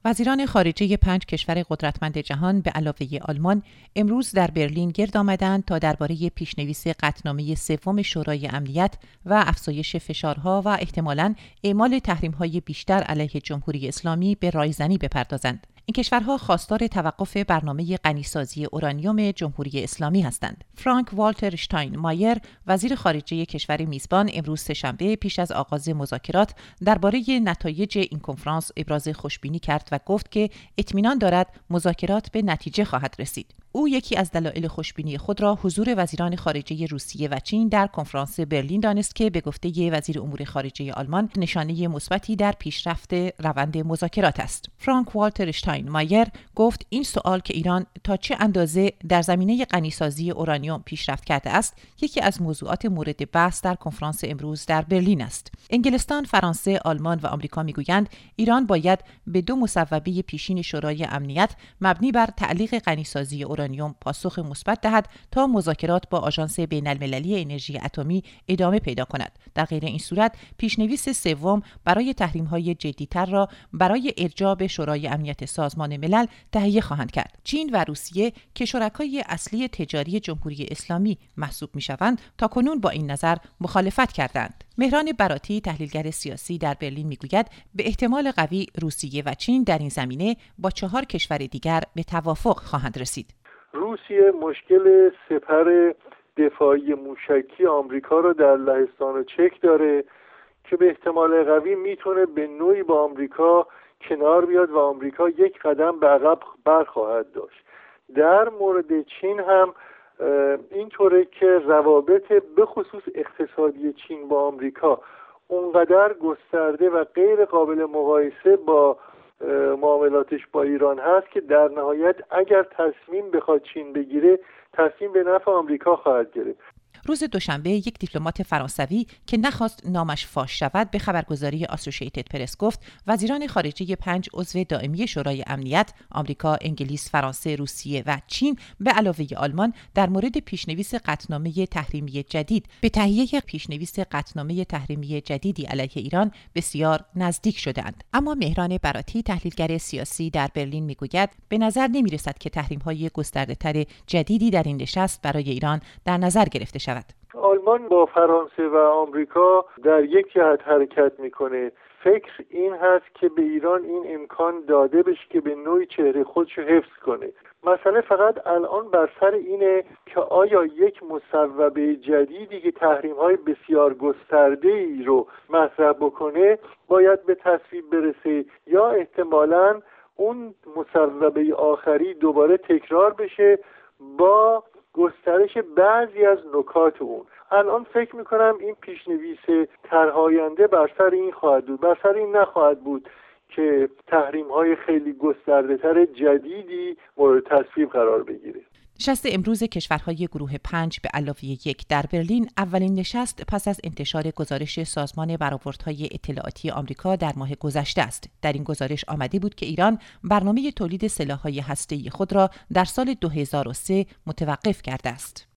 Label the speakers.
Speaker 1: وزیران خارجه 5 کشور قدرتمند جهان به علاوه آلمان امروز در برلین گرد آمدند تا درباره پیشنویس قطعنامه سوم شورای امنیت و افزایش فشارها و احتمالاً اعمال تحریم‌های بیشتر علیه جمهوری اسلامی به رایزنی بپردازند. این کشورها خواستار توقف برنامه غنیسازی اورانیوم جمهوری اسلامی هستند. فرانک والتر اشتاینمایر، وزیر خارجه کشور میزبان، امروز سه‌شنبه پیش از آغاز مذاکرات درباره نتایج این کنفرانس ابراز خوشبینی کرد و گفت که اطمینان دارد مذاکرات به نتیجه خواهد رسید. او یکی از دلایل خوشبینی خود را حضور وزیران خارجه روسیه و چین در کنفرانس برلین دانست که به گفته وزیر امور خارجه آلمان نشانه مثبتی در پیشرفت روند مذاکرات است. فرانک والتر اشتاینمایر گفت این سوال که ایران تا چه اندازه در زمینه غنیسازی اورانیوم پیشرفت کرده است، یکی از موضوعات مورد بحث در کنفرانس امروز در برلین است. انگلستان، فرانسه، آلمان و آمریکا میگویند ایران باید به 2 مصوبه پیشین شورای امنیت مبنی بر تعلیق غنیسازی اورانیوم پاسخ مثبت دهد تا مذاکرات با آژانس بین‌المللی انرژی اتمی ادامه پیدا کند. در غیر این صورت پیشنویس سوم برای تحریم‌های جدی‌تر را برای ارجاع به شورای امنیت سازمان ملل تهیه خواهند کرد. چین و روسیه که شرکای اصلی تجاری جمهوری اسلامی محسوب می‌شوند، تاکنون با این نظر مخالفت کردند. مهران براتی، تحلیلگر سیاسی در برلین میگوید به احتمال قوی روسیه و چین در این زمینه با 4 کشور دیگر به توافق خواهند رسید.
Speaker 2: روسیه مشکل سپر دفاعی موشکی آمریکا رو در لهستان و چک داره که به احتمال قوی میتونه به نوعی با آمریکا کنار بیاد و آمریکا یک قدم به عقب برخواهد داشت. در مورد چین هم اینطوره که روابط به خصوص اقتصادی چین با آمریکا اونقدر گسترده و غیر قابل مقایسه با معاملاتش با ایران هست که در نهایت اگر تصمیم بخواد چین بگیره، تصمیم به نفع آمریکا خواهد گرفت.
Speaker 1: روز دوشنبه یک دیپلمات فرانسوی که نخواست نامش فاش شود به خبرگزاری آسوشیتد پرس گفت وزیران خارجه 5 عضو دائمی شورای امنیت آمریکا، انگلیس، فرانسه، روسیه و چین به علاوه آلمان در مورد پیشنویس قطعنامه تحریمی جدید به تهیه پیشنویس قطعنامه تحریمی جدیدی علیه ایران بسیار نزدیک شده‌اند. اما مهران براتی، تحلیلگر سیاسی در برلین میگوید به نظر نمیرسد که تحریم‌های گسترده‌تر جدیدی در این نشست برای ایران در نظر گرفته شود.
Speaker 2: آلمان با فرانسه و آمریکا در یک جهت حرکت میکنه. فکر این هست که به ایران این امکان داده بشه که به نوعی چهره خودش رو حفظ کنه. مسئله فقط الان بر سر اینه که آیا یک مصوبه جدیدی که تحریم‌های بسیار گسترده‌ای رو مطرح بکنه باید به تصویب برسه یا احتمالاً اون مصوبه آخری دوباره تکرار بشه با گسترش بعضی از نکات اون. الان فکر میکنم این پیشنویس طرح آینده بر سر این خواهد بود، بر سر این نخواهد بود که تحریم‌های خیلی گسترده‌تر جدیدی مورد تصویب قرار بگیره.
Speaker 1: نشست امروز کشورهای گروه 5 به علاوه 1 در برلین اولین نشست پس از انتشار گزارش سازمان برآوردهای اطلاعاتی آمریکا در ماه گذشته است. در این گزارش آمده بود که ایران برنامه تولید سلاح‌های هسته‌ای خود را در سال 2003 متوقف کرده است.